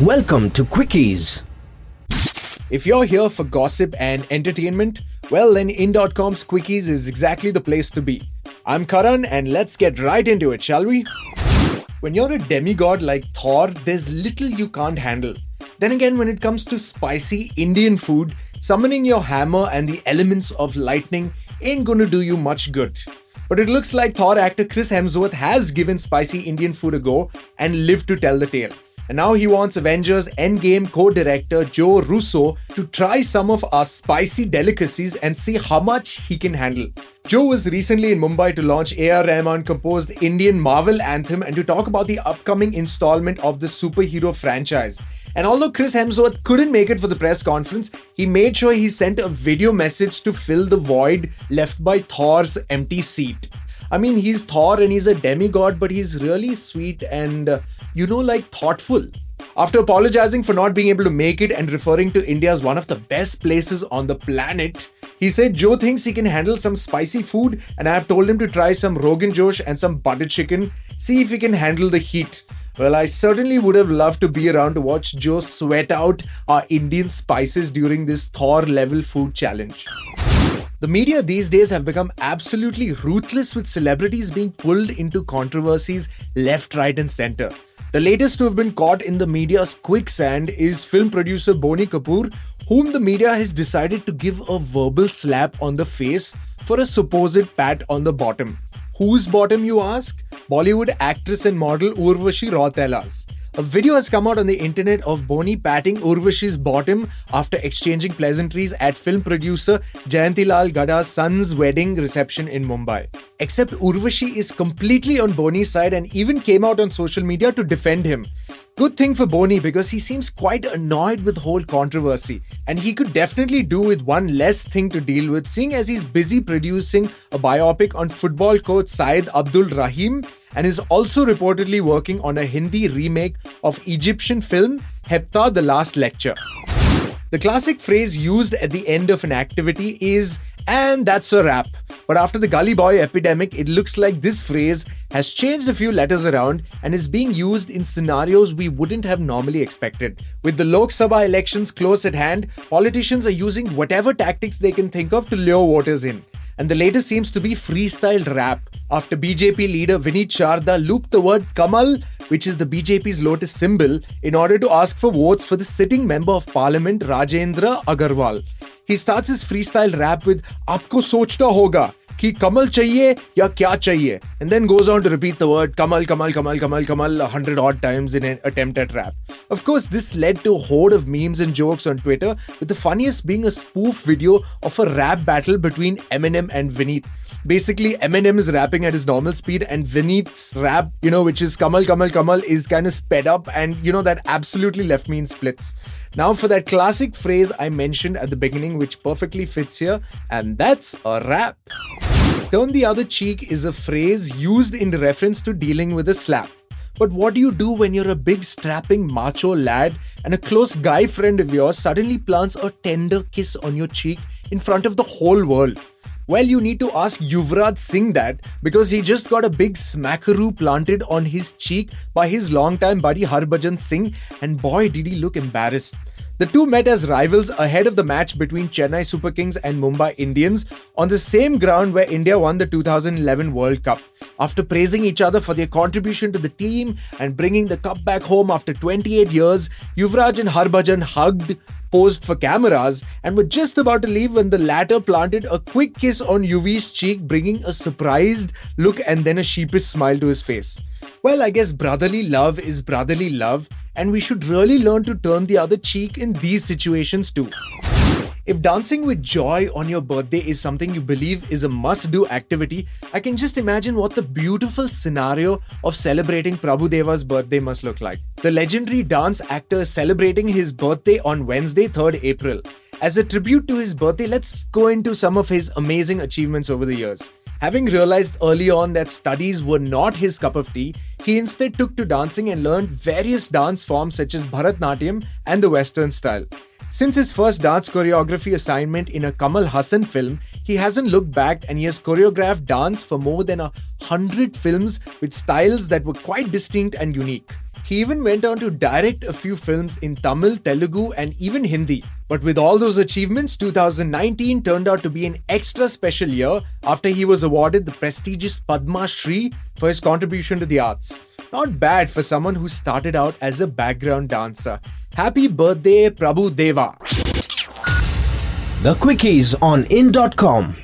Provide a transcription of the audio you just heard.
Welcome to Quickies. If you're here for gossip and entertainment, well then In.com's Quickies is exactly the place to be. I'm Karan and let's get right into it, shall we? When you're a demigod like Thor, there's little you can't handle. Then again, when it comes to spicy Indian food, summoning your hammer and the elements of lightning ain't gonna do you much good. But it looks like Thor actor Chris Hemsworth has given spicy Indian food a go and lived to tell the tale. And now he wants Avengers Endgame co-director Joe Russo to try some of our spicy delicacies and see how much he can handle. Joe was recently in Mumbai to launch A.R. Rahman composed Indian Marvel anthem and to talk about the upcoming installment of the superhero franchise. And although Chris Hemsworth couldn't make it for the press conference, he made sure he sent a video message to fill the void left by Thor's empty seat. I mean, he's Thor and he's a demigod, but he's really sweet and, thoughtful. After apologizing for not being able to make it and referring to India as one of the best places on the planet, he said Joe thinks he can handle some spicy food and I have told him to try some Rogan Josh and some butter chicken, see if he can handle the heat. Well, I certainly would have loved to be around to watch Joe sweat out our Indian spices during this Thor-level food challenge. The media these days have become absolutely ruthless with celebrities being pulled into controversies left, right and center. The latest to have been caught in the media's quicksand is film producer Boney Kapoor, whom the media has decided to give a verbal slap on the face for a supposed pat on the bottom. Whose bottom, you ask? Bollywood actress and model Urvashi Rautela's. A video has come out on the internet of Boney patting Urvashi's bottom after exchanging pleasantries at film producer Jayantilal Gada's son's wedding reception in Mumbai. Except Urvashi is completely on Boney's side and even came out on social media to defend him. Good thing for Boney because he seems quite annoyed with the whole controversy and he could definitely do with one less thing to deal with, seeing as he's busy producing a biopic on football coach Syed Abdul Rahim and is also reportedly working on a Hindi remake of Egyptian film Heptah the Last Lecture. The classic phrase used at the end of an activity is, "And that's a wrap." But after the Gully Boy epidemic, it looks like this phrase has changed a few letters around and is being used in scenarios we wouldn't have normally expected. With the Lok Sabha elections close at hand, politicians are using whatever tactics they can think of to lure voters in. And the latest seems to be freestyle rap, after BJP leader Vineet Sharda looped the word Kamal, which is the BJP's lotus symbol, in order to ask for votes for the sitting member of parliament Rajendra Agarwal. He starts his freestyle rap with "Aapko sochna hoga ki Kamal chahiye ya kya chahiye," and then goes on to repeat the word Kamal, Kamal, Kamal, Kamal, Kamal 100 odd times in an attempt at rap. Of course, this led to a horde of memes and jokes on Twitter, with the funniest being a spoof video of a rap battle between Eminem and Vineet. Basically, Eminem is rapping at his normal speed and Vineet's rap, which is Kamal, Kamal, Kamal, is kind of sped up and, that absolutely left me in splits. Now for that classic phrase I mentioned at the beginning, which perfectly fits here, and that's a rap. Turn the other cheek is a phrase used in reference to dealing with a slap. But what do you do when you're a big strapping macho lad and a close guy friend of yours suddenly plants a tender kiss on your cheek in front of the whole world? Well, you need to ask Yuvraj Singh that because he just got a big smackaroo planted on his cheek by his longtime buddy Harbhajan Singh, and boy did he look embarrassed. The two met as rivals ahead of the match between Chennai Super Kings and Mumbai Indians on the same ground where India won the 2011 World Cup. After praising each other for their contribution to the team and bringing the cup back home after 28 years, Yuvraj and Harbhajan hugged, posed for cameras, and were just about to leave when the latter planted a quick kiss on Yuvi's cheek, bringing a surprised look and then a sheepish smile to his face. Well, I guess brotherly love is brotherly love, and we should really learn to turn the other cheek in these situations too. If dancing with joy on your birthday is something you believe is a must-do activity, I can just imagine what the beautiful scenario of celebrating Prabhudeva's birthday must look like. The legendary dance actor is celebrating his birthday on Wednesday, 3rd April. As a tribute to his birthday, let's go into some of his amazing achievements over the years. Having realized early on that studies were not his cup of tea, he instead took to dancing and learned various dance forms such as Bharatnatyam and the Western style. Since his first dance choreography assignment in a Kamal Haasan film, he hasn't looked back and he has choreographed dance for more than 100 films with styles that were quite distinct and unique. He even went on to direct a few films in Tamil, Telugu, and even Hindi. But with all those achievements, 2019 turned out to be an extra special year after he was awarded the prestigious Padma Shri for his contribution to the arts. Not bad for someone who started out as a background dancer. Happy birthday, Prabhu Deva. The Quickies on in.com.